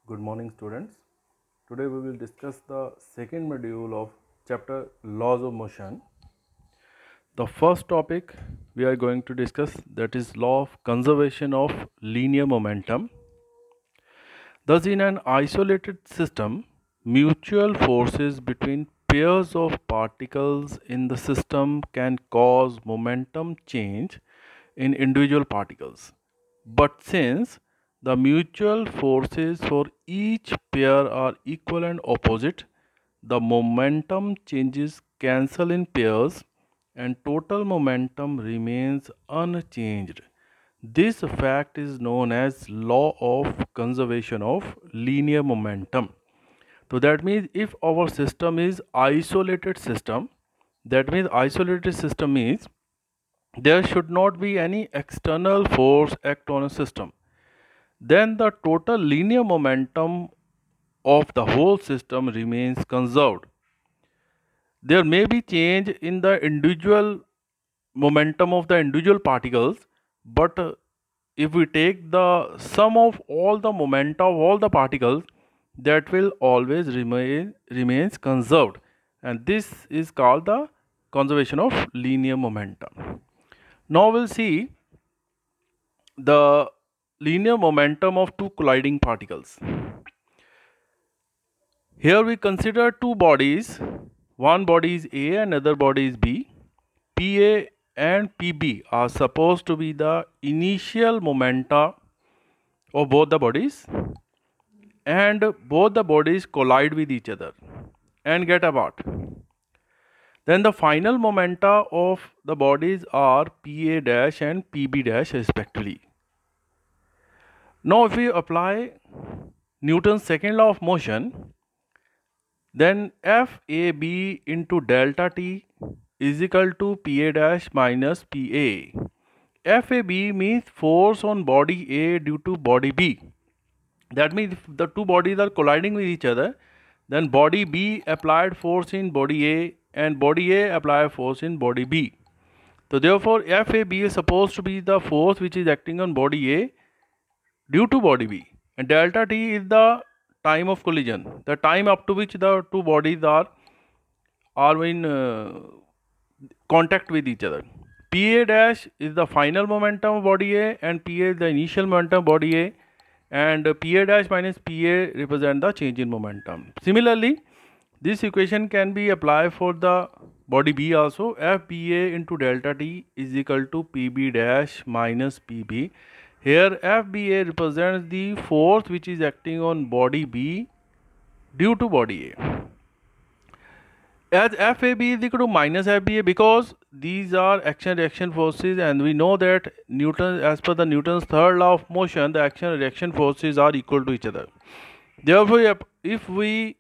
Good morning, students. Today we will discuss the second module of chapter Laws of Motion. The first topic we are going to discuss, that is law of conservation of linear momentum. Thus, in an isolated system, mutual forces between pairs of particles in the system can cause momentum change in individual particles. But since the mutual forces for each pair are equal and opposite, the momentum changes cancel in pairs and total momentum remains unchanged. This fact is known as law of conservation of linear momentum. So that means if our system is isolated system, that means isolated system means there should not be any external force act on a system. Then the total linear momentum of the whole system remains conserved. There may be change in the individual momentum of the individual particles, but if we take the sum of all the momenta of all the particles, that will always remains conserved, and this is called the conservation of linear momentum. Now we'll see the linear momentum of two colliding particles. Here we consider two bodies. One body is A and another body is B. PA and PB are supposed to be the initial momenta of both the bodies, and both the bodies collide with each other and get apart. Then the final momenta of the bodies are PA dash and PB dash respectively. Now if we apply Newton's second law of motion, then FAB into delta T is equal to PA dash minus PA. FAB means force on body A due to body B. That means if the two bodies are colliding with each other, then body B applied force in body A and body A applied force in body B. So therefore FAB is supposed to be the force which is acting on body A due to body B, and delta T is the time of collision, the time up to which the two bodies are in contact with each other. PA dash is the final momentum of body A and PA is the initial momentum of body A, and PA dash minus PA represent the change in momentum. Similarly, this equation can be applied for the body B also. FBA into delta T is equal to PB dash minus PB. Here FBA represents the force which is acting on body B due to body A. As FAB is equal to minus FBA, because these are action reaction forces, and we know that as per the Newton's third law of motion, the action reaction forces are equal to each other. Therefore, if we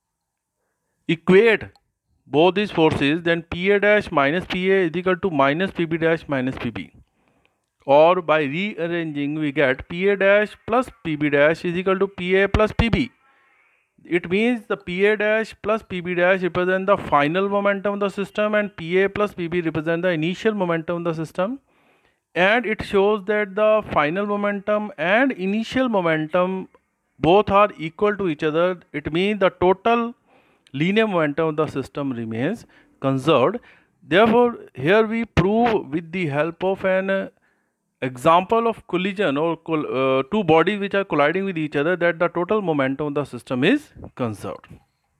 equate both these forces, then PA dash minus PA is equal to minus PB dash minus PB. Or by rearranging, we get PA dash plus PB dash is equal to PA plus PB. It means the PA dash plus PB dash represent the final momentum of the system, and PA plus PB represent the initial momentum of the system. And it shows that the final momentum and initial momentum both are equal to each other. It means the total linear momentum of the system remains conserved. Therefore, here we prove with the help of an example of collision or two bodies which are colliding with each other that the total momentum of the system is conserved.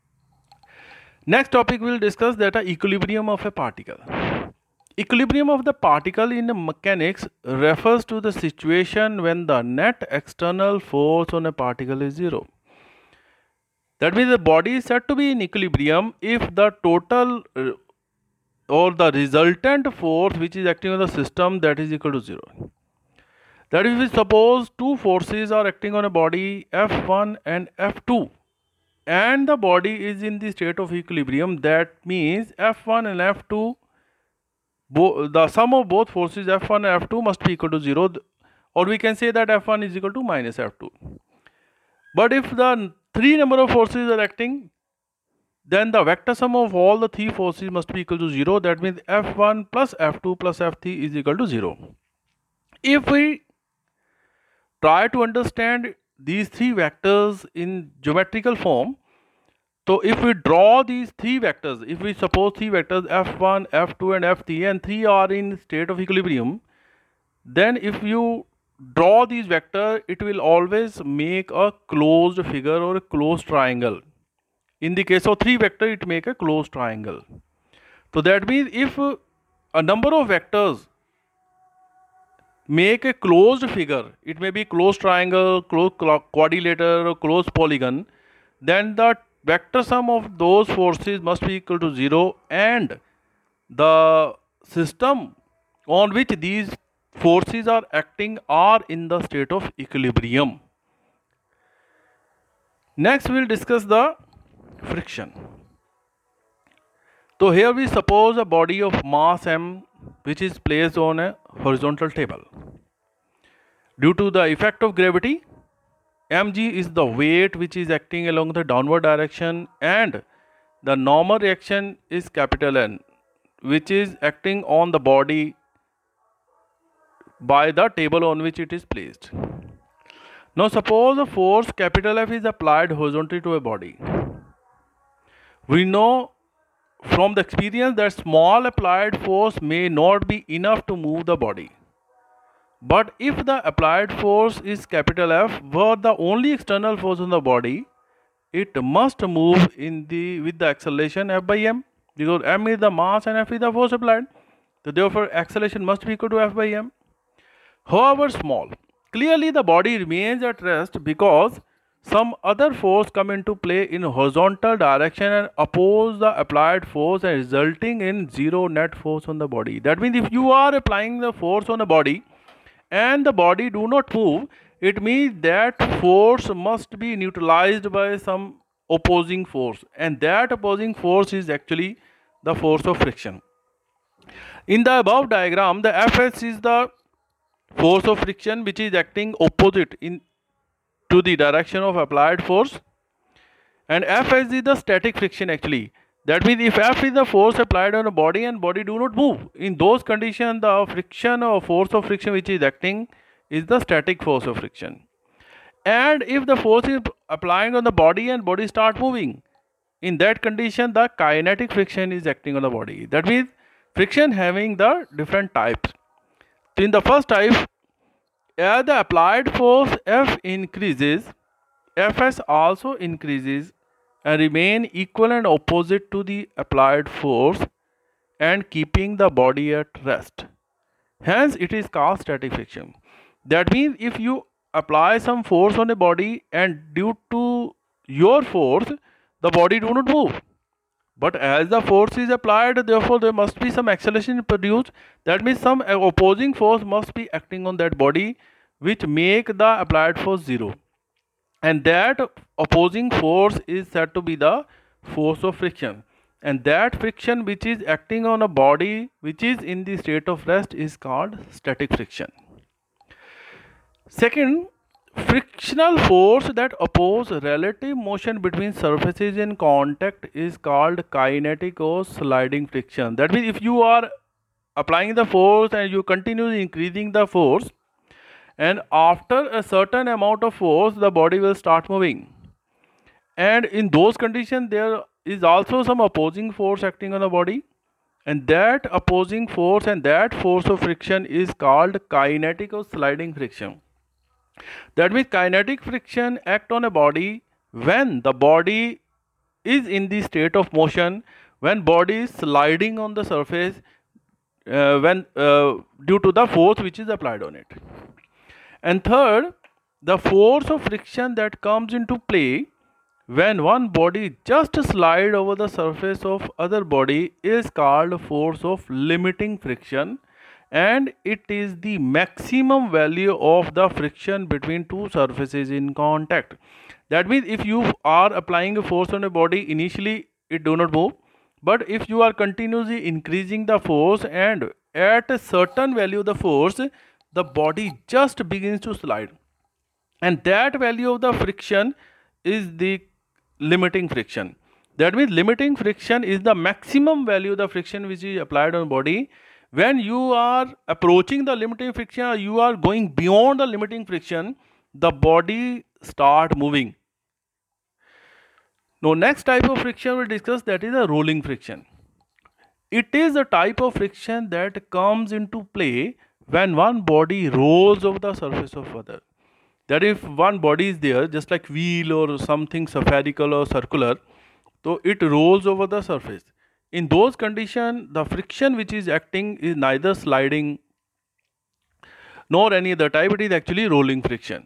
Next topic we will discuss that equilibrium of a particle. Equilibrium of the particle in mechanics refers to the situation when the net external force on a particle is zero. That means the body is said to be in equilibrium if the total or the resultant force which is acting on the system, that is equal to zero. That is, if we suppose two forces are acting on a body F1 and F2, and the body is in the state of equilibrium, that means F1 and F2, the sum of both forces F1 and F2 must be equal to 0, or we can say that F1 is equal to minus F2. But if the three number of forces are acting, then the vector sum of all the three forces must be equal to 0. That means F1 plus F2 plus F3 is equal to 0. If we try to understand these three vectors in geometrical form. So if we draw these three vectors, if we suppose three vectors f1, f2 and f3 and three are in state of equilibrium, then if you draw these vectors, it will always make a closed figure or a closed triangle. In the case of three vector, it make a closed triangle. So that means if a number of vectors make a closed figure, it may be closed triangle, closed quadrilateral, or closed polygon, then the vector sum of those forces must be equal to 0 and the system on which these forces are acting are in the state of equilibrium. Next we will discuss the friction. So here we suppose a body of mass m which is placed on a horizontal table. Due to the effect of gravity, mg is the weight which is acting along the downward direction and the normal reaction is capital N which is acting on the body by the table on which it is placed. Now suppose a force capital F is applied horizontally to a body. We know from the experience that small applied force may not be enough to move the body. But if the applied force is capital F were the only external force on the body, it must move with the acceleration F by m, because m is the mass and F is the force applied. So therefore acceleration must be equal to F by m. However small, clearly the body remains at rest because some other force come into play in horizontal direction and oppose the applied force and resulting in zero net force on the body. That means if you are applying the force on a body and the body do not move, it means that force must be neutralized by some opposing force, and that opposing force is actually the force of friction. In the above diagram, the Fs is the force of friction which is acting opposite to the direction of applied force, and Fs is the static friction actually. That means if F is the force applied on a body and body do not move, in those conditions the friction or force of friction which is acting is the static force of friction. And if the force is applying on the body and body start moving, in that condition the kinetic friction is acting on the body. That means friction having the different types. So in the first type, as the applied force F increases, Fs also increases and remain equal and opposite to the applied force and keeping the body at rest. Hence it is called static friction. That means if you apply some force on a body and due to your force the body do not move, but as the force is applied, therefore there must be some acceleration produced. That means some opposing force must be acting on that body which make the applied force zero, and that opposing force is said to be the force of friction, and that friction which is acting on a body which is in the state of rest is called static friction. Second, frictional force that oppose relative motion between surfaces in contact is called kinetic or sliding friction. That means if you are applying the force and you continue increasing the force, and after a certain amount of force the body will start moving, and in those conditions there is also some opposing force acting on the body, and that opposing force and that force of friction is called kinetic or sliding friction. That means kinetic friction act on a body when the body is in the state of motion, when body is sliding on the surface due to the force which is applied on it. And third, the force of friction that comes into play when one body just slide over the surface of other body is called force of limiting friction, and it is the maximum value of the friction between two surfaces in contact. That means if you are applying a force on a body, initially it do not move, but if you are continuously increasing the force and at a certain value of the force, the body just begins to slide, and that value of the friction is the limiting friction. That means limiting friction is the maximum value of the friction which is applied on body. When you are approaching the limiting friction or you are going beyond the limiting friction, the body start moving. Now next type of friction we'll discuss, that is a rolling friction. It is a type of friction that comes into play when one body rolls over the surface of other. That if one body is there, just like wheel or something spherical or circular, so it rolls over the surface. In those conditions, the friction which is acting is neither sliding nor any other type, it is actually rolling friction.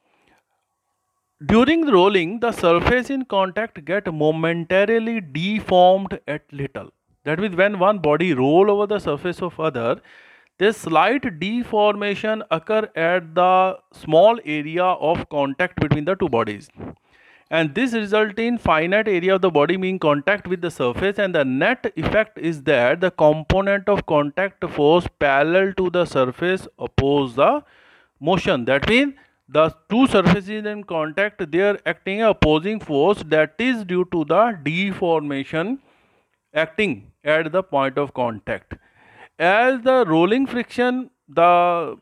During the rolling, the surface in contact get momentarily deformed at little. That means when one body roll over the surface of other, this slight deformation occur at the small area of contact between the two bodies. And this result in finite area of the body being contact with the surface, and the net effect is that the component of contact force parallel to the surface oppose the motion. That means the two surfaces in contact, they are acting opposing force, that is due to the deformation acting at the point of contact. As the rolling friction, the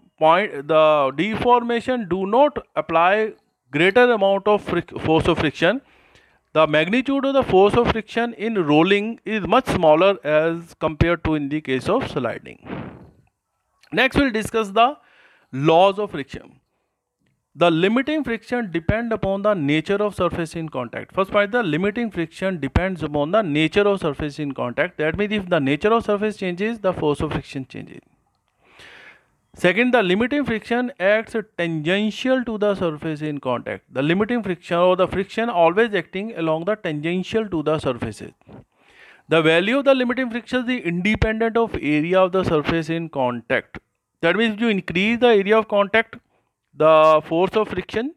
deformation do not apply greater amount of force of friction. The magnitude of the force of friction in rolling is much smaller as compared to in the case of sliding. Next we'll discuss the laws of friction. The limiting friction depend upon the nature of surface in contact. First point, the limiting friction depends upon the nature of surface in contact. That means if the nature of surface changes, the force of friction changes. Second, the limiting friction acts tangential to the surface in contact. The limiting friction or the friction always acting along the tangential to the surfaces. The value of the limiting friction is independent of area of the surface in contact. That means if you increase the area of contact, the force of friction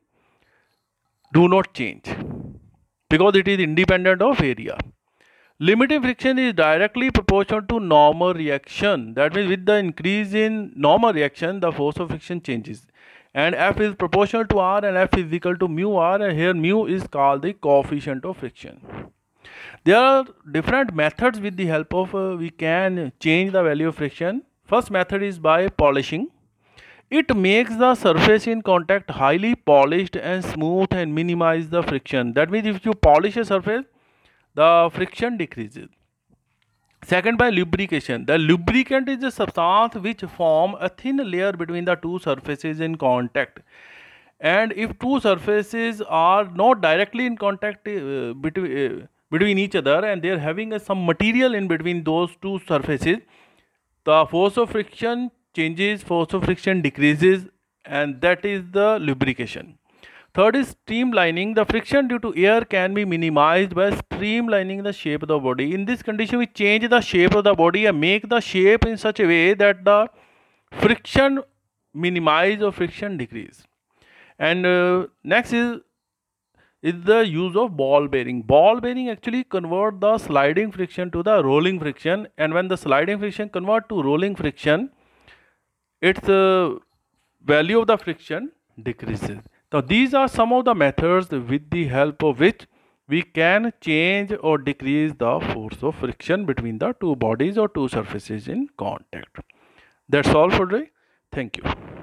do not change because it is independent of area. Limiting friction is directly proportional to normal reaction. That means with the increase in normal reaction, the force of friction changes. And F is proportional to R, and F is equal to mu R, and here mu is called the coefficient of friction. There are different methods with the help of we can change the value of friction. First method is by polishing. It makes the surface in contact highly polished and smooth and minimize the friction. That means if you polish a surface, the friction decreases. Second, by lubrication. The lubricant is a substance which form a thin layer between the two surfaces in contact. And if two surfaces are not directly in contact between each other, and they are having some material in between those two surfaces, the force of friction changes, force of friction decreases, and that is the lubrication. Third is streamlining. The friction due to air can be minimized by streamlining the shape of the body. In this condition, we change the shape of the body and make the shape in such a way that the friction minimize or friction decrease. And next is the use of ball bearing. Ball bearing actually convert the sliding friction to the rolling friction, and when the sliding friction convert to rolling friction, its value of the friction decreases. Now these are some of the methods with the help of which we can change or decrease the force of friction between the two bodies or two surfaces in contact. That's all for today. Thank you.